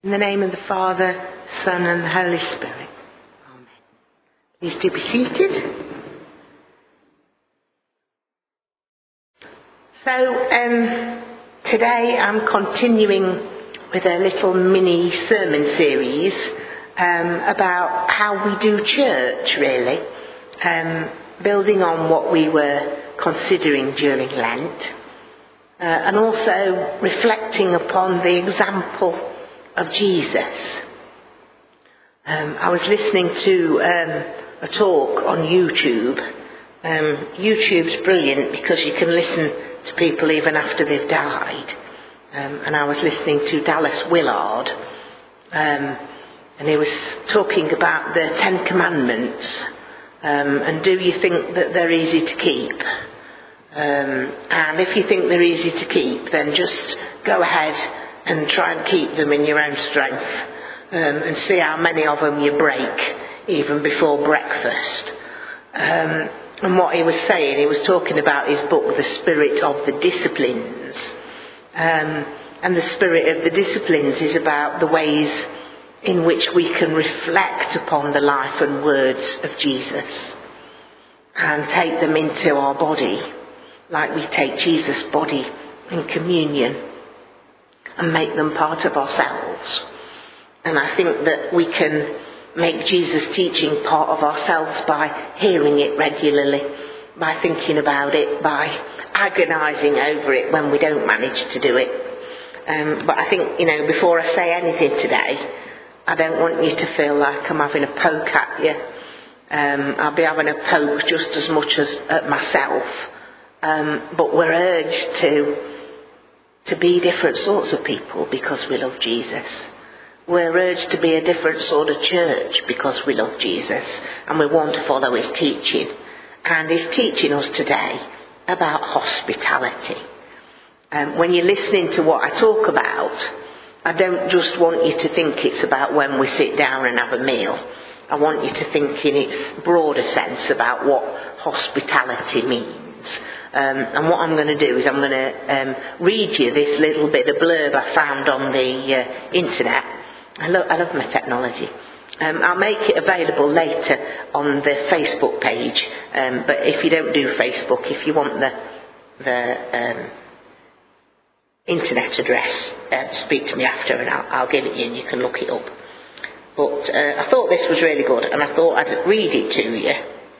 In the name of the Father, Son and the Holy Spirit. Amen. Please do be seated. So today I'm continuing with a little mini sermon series about how we do church, really, building on what we were considering during Lent, and also reflecting upon the example of Jesus. I was listening to a talk on YouTube. YouTube's brilliant because you can listen to people even after they've died. And I was listening to Dallas Willard, and he was talking about the Ten Commandments, and do you think that they're easy to keep? And if you think they're easy to keep, then just go ahead and try and keep them in your own strength, and see how many of them you break even before breakfast. And what he was saying, he was talking about his book, The Spirit of the Disciplines. And the Spirit of the Disciplines is about the ways in which we can reflect upon the life and words of Jesus and take them into our body, like we take Jesus' body in communion, and make them part of ourselves. And I think that we can make Jesus' teaching part of ourselves by hearing it regularly, by thinking about it, by agonising over it when we don't manage to do it. But I think, before I say anything today, I don't want you to feel like I'm having a poke at you. I'll be having a poke just as much as at myself. But we're urged to be different sorts of people because we love Jesus. We're urged to be a different sort of church because we love Jesus, and we want to follow his teaching. And he's teaching us today about hospitality. When you're listening to what I talk about, I don't just want you to think it's about when we sit down and have a meal. I want you to think in its broader sense about what hospitality means. And what I'm going to do is I'm going to read you this little bit of blurb I found on the internet. I love my technology. I'll make it available later on the Facebook page. But if you don't do Facebook, if you want the internet address, speak to me after and I'll give it you and you can look it up. But I thought this was really good, and I thought I'd read it to you.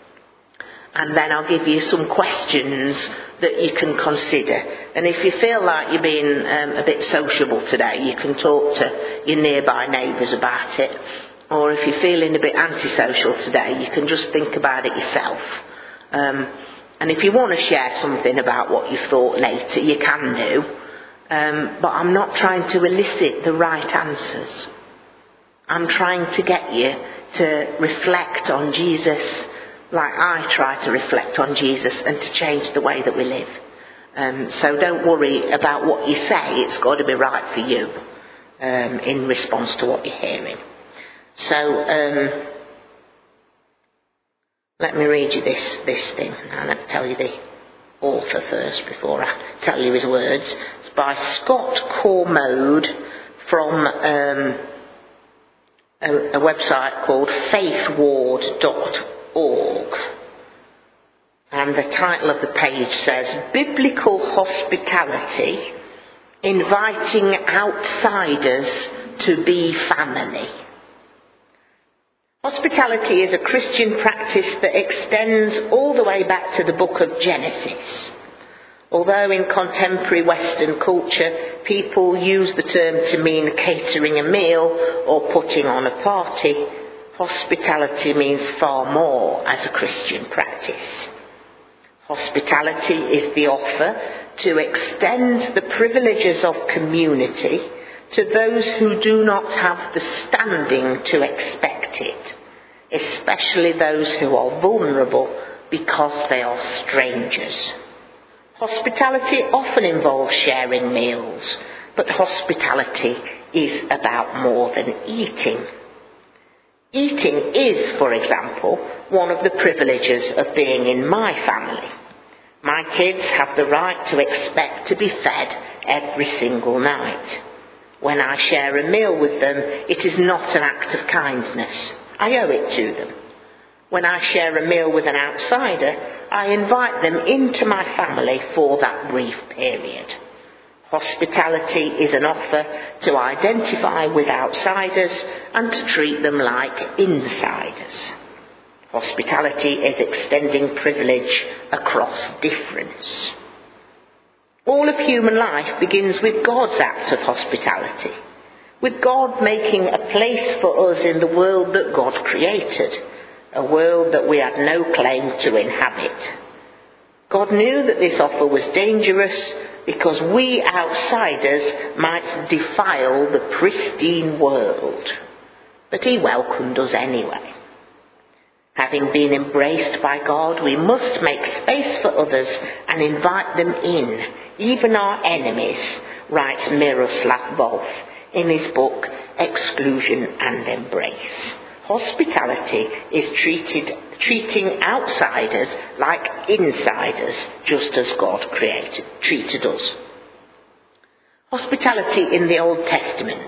And then I'll give you some questions that you can consider. And if you feel like you're being a bit sociable today, you can talk to your nearby neighbours about it. Or if you're feeling a bit antisocial today, you can just think about it yourself. And if you want to share something about what you thought later, you can do. But I'm not trying to elicit the right answers. I'm trying to get you to reflect on Jesus like I try to reflect on Jesus, and to change the way that we live. So don't worry about what you say. It's got to be right for you in response to what you're hearing. So let me read you this thing. And I'll tell you the author first before I tell you his words. It's by Scott Cormode from a website called faithward.org. And the title of the page says, Biblical Hospitality, Inviting Outsiders to be Family. Hospitality is a Christian practice that extends all the way back to the book of Genesis. Although in contemporary Western culture, people use the term to mean catering a meal or putting on a party, hospitality means far more as a Christian practice. Hospitality is the offer to extend the privileges of community to those who do not have the standing to expect it, especially those who are vulnerable because they are strangers. Hospitality often involves sharing meals, but hospitality is about more than eating. Eating is, for example, one of the privileges of being in my family. My kids have the right to expect to be fed every single night. When I share a meal with them, it is not an act of kindness. I owe it to them. When I share a meal with an outsider, I invite them into my family for that brief period. Hospitality is an offer to identify with outsiders and to treat them like insiders. Hospitality is extending privilege across difference. All of human life begins with God's act of hospitality, with God making a place for us in the world that God created, a world that we had no claim to inhabit. God knew that this offer was dangerous because we outsiders might defile the pristine world, but he welcomed us anyway. Having been embraced by God, we must make space for others and invite them in, even our enemies, writes Miroslav Volf in his book Exclusion and Embrace. Hospitality is treating outsiders like insiders, just as God treated us. Hospitality in the Old Testament.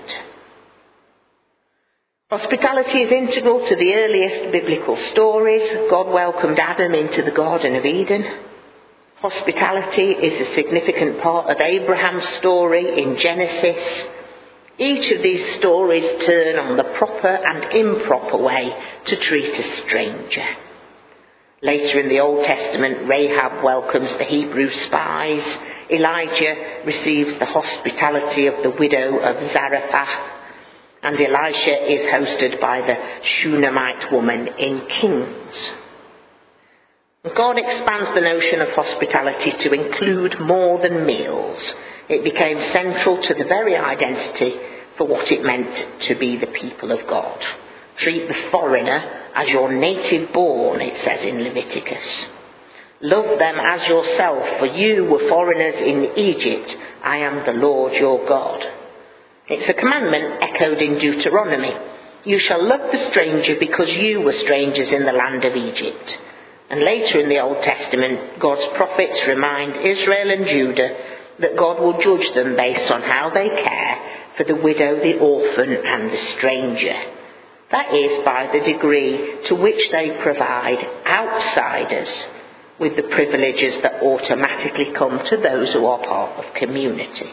Hospitality is integral to the earliest biblical stories. God welcomed Adam into the Garden of Eden. Hospitality is a significant part of Abraham's story in Genesis. Each of these stories turn on the proper and improper way to treat a stranger. Later in the Old Testament, Rahab welcomes the Hebrew spies. Elijah receives the hospitality of the widow of Zarephath. And Elisha is hosted by the Shunammite woman in Kings. God expands the notion of hospitality to include more than meals. It became central to the very identity for what it meant to be the people of God. Treat the foreigner as your native born, it says in Leviticus. Love them as yourself, for you were foreigners in Egypt. I am the Lord your God. It's a commandment echoed in Deuteronomy. You shall love the stranger because you were strangers in the land of Egypt. And later in the Old Testament, God's prophets remind Israel and Judah that God will judge them based on how they care for the widow, the orphan and the stranger. That is, by the degree to which they provide outsiders with the privileges that automatically come to those who are part of community.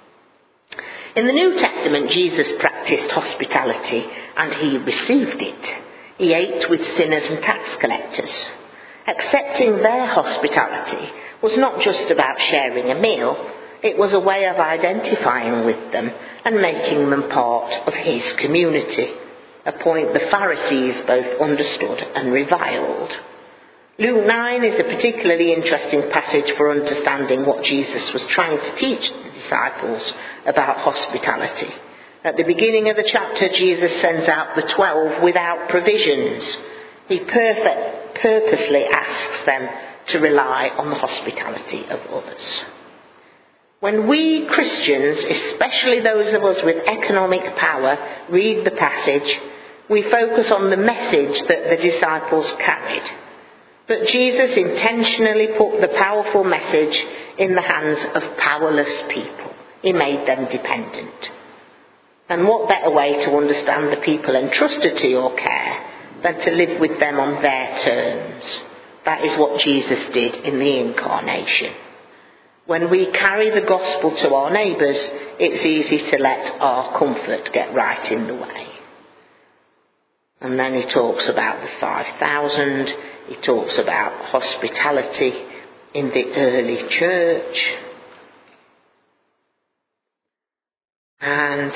In the New Testament, Jesus practiced hospitality and he received it. He ate with sinners and tax collectors. Accepting their hospitality was not just about sharing a meal, it was a way of identifying with them and making them part of his community, a point the Pharisees both understood and reviled. Luke 9 is a particularly interesting passage for understanding what Jesus was trying to teach the disciples about hospitality. At the beginning of the chapter, Jesus sends out the 12 without provisions. He purposely asks them to rely on the hospitality of others. When we Christians, especially those of us with economic power, read the passage, we focus on the message that the disciples carried. But Jesus intentionally put the powerful message in the hands of powerless people. He made them dependent. And what better way to understand the people entrusted to your care than to live with them on their terms? That is what Jesus did in the incarnation. When we carry the gospel to our neighbours, it's easy to let our comfort get right in the way. And then he talks about the 5,000. He talks about hospitality in the early church. And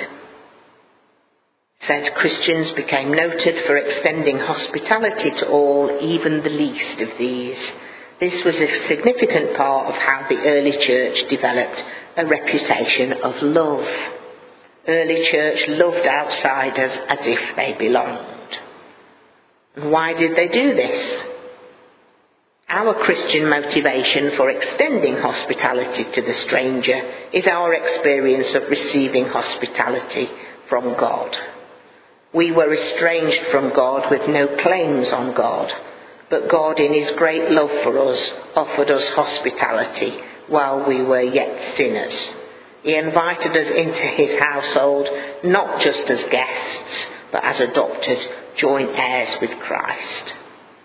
said Christians became noted for extending hospitality to all, even the least of these. This was a significant part of how the early church developed a reputation of love. Early church loved outsiders as if they belonged. And why did they do this? Our Christian motivation for extending hospitality to the stranger is our experience of receiving hospitality from God. We were estranged from God with no claims on God, but God in his great love for us offered us hospitality while we were yet sinners. He invited us into his household, not just as guests, but as adopted joint heirs with Christ.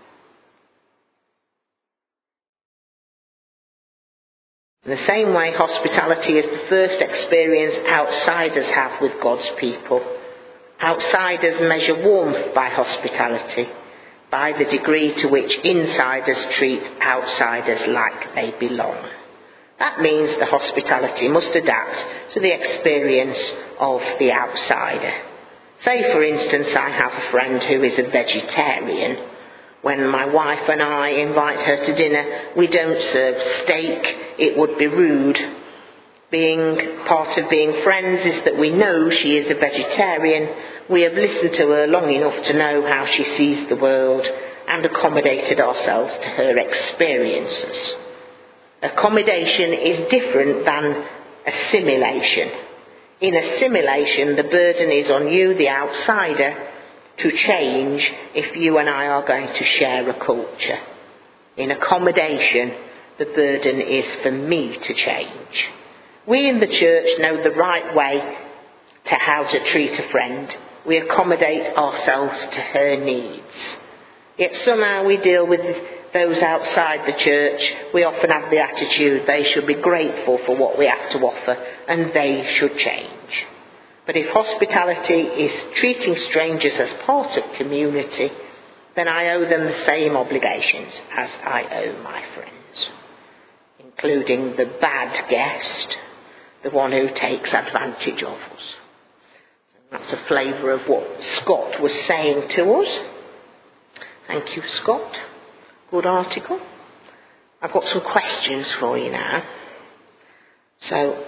In the same way, hospitality is the first experience outsiders have with God's people. Outsiders measure warmth by hospitality, by the degree to which insiders treat outsiders like they belong. That means the hospitality must adapt to the experience of the outsider. Say, for instance, I have a friend who is a vegetarian. When my wife and I invite her to dinner, we don't serve steak. It would be rude. Part of being friends is that we know she is a vegetarian. We have listened to her long enough to know how she sees the world and accommodated ourselves to her experiences. Accommodation is different than assimilation. In assimilation, the burden is on you, the outsider, to change if you and I are going to share a culture. In accommodation, the burden is for me to change. We in the church know the right way to how to treat a friend. We accommodate ourselves to her needs. Yet somehow we deal with those outside the church. We often have the attitude they should be grateful for what we have to offer and they should change. But if hospitality is treating strangers as part of community, then I owe them the same obligations as I owe my friends, including the bad guest, the one who takes advantage of us. So that's a flavour of what Scott was saying to us. Thank you, Scott. Good article. I've got some questions for you now. So,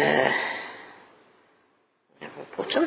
we'll put them.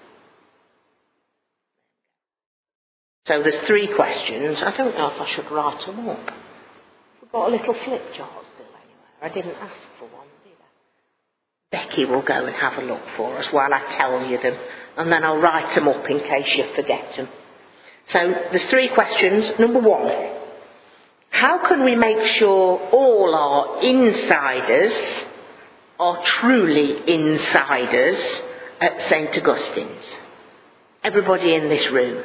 So there's 3 questions. I don't know if I should write them up. We've got a little flip chart still anywhere. I didn't ask for one, did I? Becky will go and have a look for us while I tell you them, and then I'll write them up in case you forget them. So there's 3 questions. Number 1. How can we make sure all our insiders are truly insiders at St. Augustine's? Everybody in this room.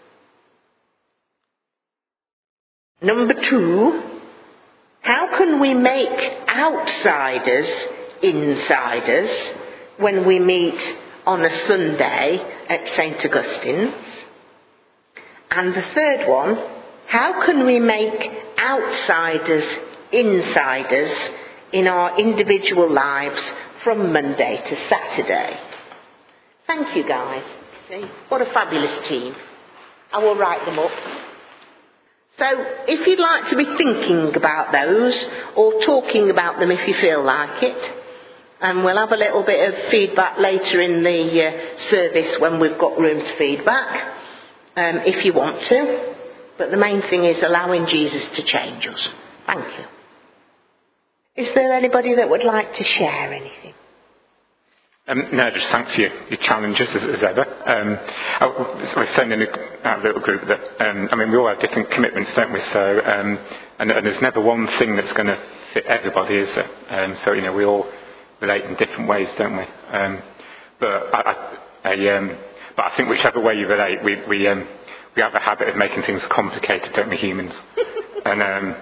Number 2, how can we make outsiders insiders when we meet on a Sunday at St. Augustine's? And the 3rd one, how can we make outsiders insiders in our individual lives from Monday to Saturday? Thank you, guys. See, what a fabulous team. I will write them up. So if you'd like to be thinking about those or talking about them if you feel like it, and we'll have a little bit of feedback later in the service when we've got room to feedback, if you want to. But the main thing is allowing Jesus to change us. Thank you. Is there anybody that would like to share anything? No, just thanks for your challenges as ever. I was saying in our little group that, we all have different commitments, don't we? So, and there's never one thing that's going to fit everybody, is there? So, we all relate in different ways, don't we? But I think whichever way you relate, we have a habit of making things complicated, don't we, humans? And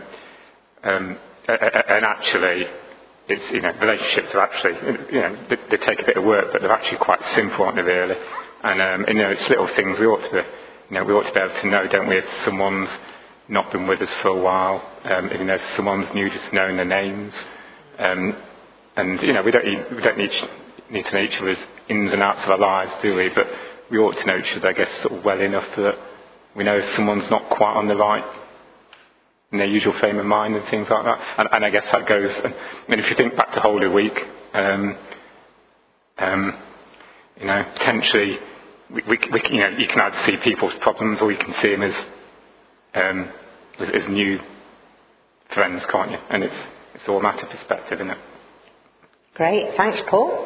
actually, it's, relationships are actually, they take a bit of work, but they're actually quite simple, aren't they, really? And, it's little things we ought to be able to know, don't we, if someone's not been with us for a while, if someone's new, just knowing their names. And, we don't need to know each other's ins and outs of our lives, do we? But we ought to know each other, I guess, sort of well enough that we know if someone's not quite on the right, in their usual frame of mind and things like that. And I guess that goes, if you think back to Holy Week, potentially, we you can either see people's problems or you can see them as new friends, can't you? And it's all a matter of perspective, isn't it? Great, thanks, Paul.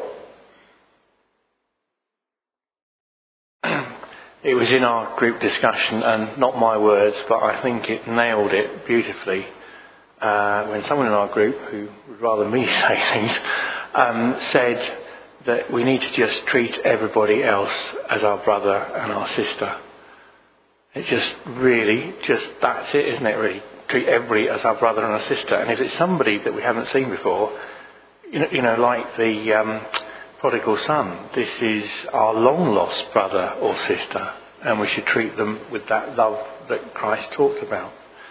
It was in our group discussion, and not my words, but I think it nailed it beautifully. When someone in our group, who would rather me say things, said that we need to just treat everybody else as our brother and our sister. It just really, that's it, isn't it, really? Treat everybody as our brother and our sister. And if it's somebody that we haven't seen before, you know, like the prodigal son, this is our long-lost brother or sister, and we should treat them with that love that Christ talked about.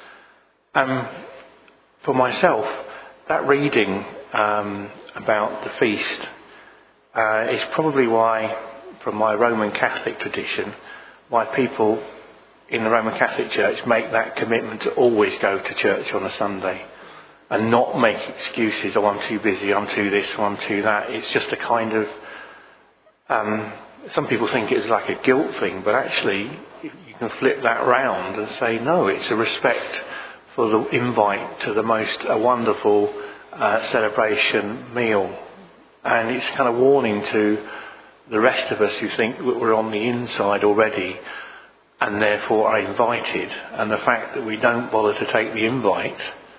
For myself, that reading about the feast is probably why, from my Roman Catholic tradition, why people in the Roman Catholic Church make that commitment to always go to church on a Sunday and not make excuses, oh, I'm too busy, I'm too this, or I'm too that. It's just a kind of, some people think it's like a guilt thing, but actually you can flip that round and say, no, it's a respect for the invite to the most wonderful celebration meal. And it's kind of warning to the rest of us who think that we're on the inside already and therefore are invited. And the fact that we don't bother to take the invite,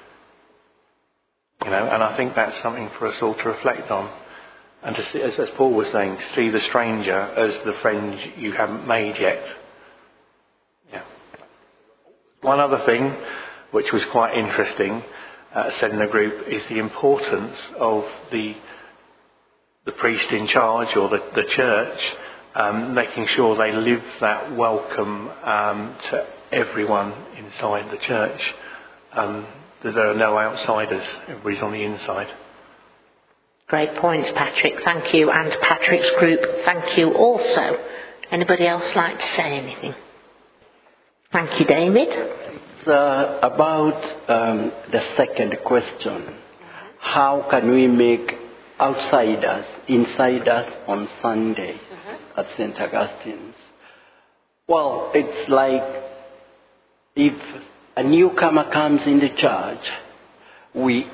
you know, and I think that's something for us all to reflect on. And to see, as Paul was saying, to see the stranger as the friend you haven't made yet. Yeah. One other thing, which was quite interesting, said in the group, is the importance of the priest in charge or the church making sure they live that welcome to everyone inside the church. That there are no outsiders, everybody's on the inside. Great points, Patrick. Thank you. And Patrick's group, thank you also. Anybody else like to say anything? Thank you, David. It's about the second question. How can we make outsiders insiders on Sundays at St. Augustine's? Well, it's like if a newcomer comes in the church, we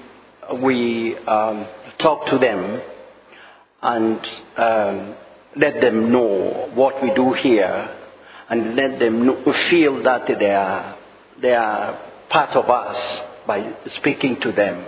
talk to them and let them know what we do here, and let them feel that they are part of us by speaking to them.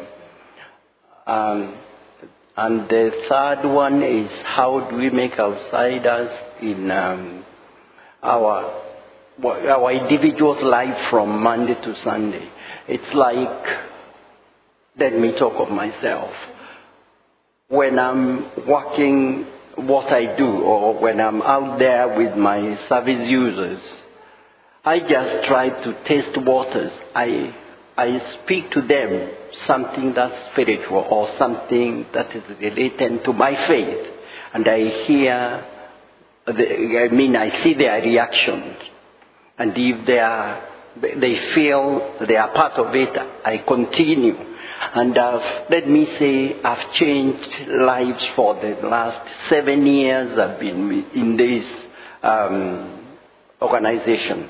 And the third one is, how do we make outsiders in our individual's life from Monday to Sunday? It's like, let me talk of myself. When I'm working what I do, or when I'm out there with my service users, I just try to test waters. I speak to them something that's spiritual or something that is related to my faith, and I hear, I see their reactions, and if they feel they are part of it, I continue. And let me say, I've changed lives for the last 7 years. I've been in this organization.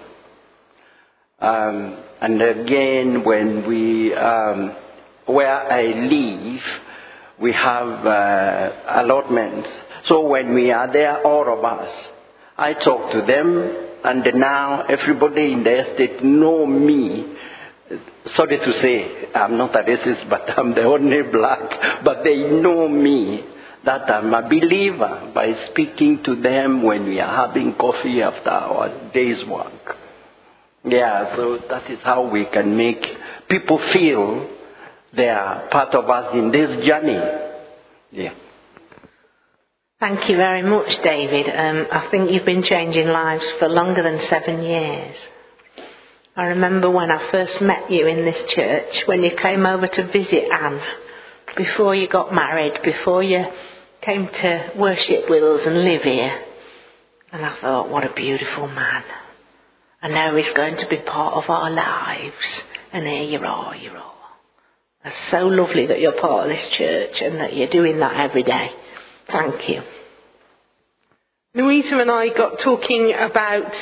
And again, when where I live, we have allotments. So when we are there, all of us, I talk to them, and now everybody in the estate know me. Sorry to say, I'm not a racist, but I'm the only black. But they know me, that I'm a believer, by speaking to them when we are having coffee after our day's work. Yeah, so that is how we can make people feel they are part of us in this journey. Yeah. Thank you very much, David. I think you've been changing lives for longer than 7 years. I remember when I first met you in this church, when you came over to visit Anne, before you got married, before you came to worship with us and live here. And I thought, what a beautiful man. And now he's going to be part of our lives. And here you are. It's so lovely that you're part of this church and that you're doing that every day. Thank you. Louisa and I got talking about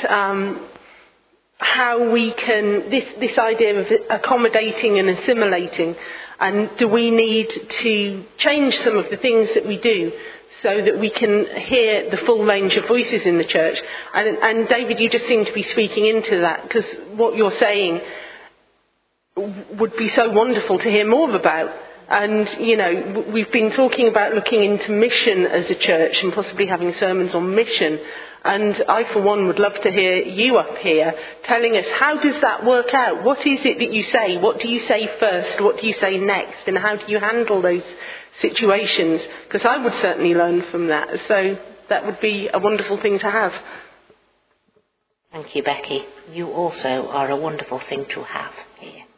how we can, this idea of accommodating and assimilating, and do we need to change some of the things that we do so that we can hear the full range of voices in the church. And David, you just seem to be speaking into that, because what you're saying would be so wonderful to hear more about. And, we've been talking about looking into mission as a church and possibly having sermons on mission. And I, for one, would love to hear you up here telling us, how does that work out? What is it that you say? What do you say first? What do you say next? And how do you handle those situations? Because I would certainly learn from that. So that would be a wonderful thing to have. Thank you, Becky. You also are a wonderful thing to have here.